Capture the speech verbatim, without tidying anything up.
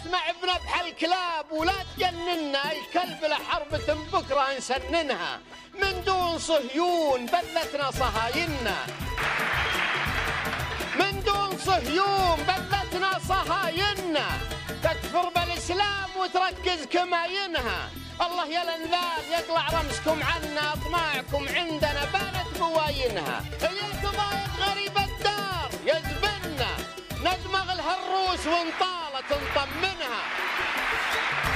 اسمع بنبح الكلاب ولا تجننا، الكلب لحربة بكرة نسننها، من دون صهيون بلتنا صهايننا، من دون صهيون بلتنا صهايننا، تكفر بالإسلام وتركز كماينها، الله يا الانذال يقلع رمسكم عنا، اطماعكم عندنا بانت بواينها، يا ضايق غريب الدار يزبلنا، ندمغ الهروس وانطالت نطمنها.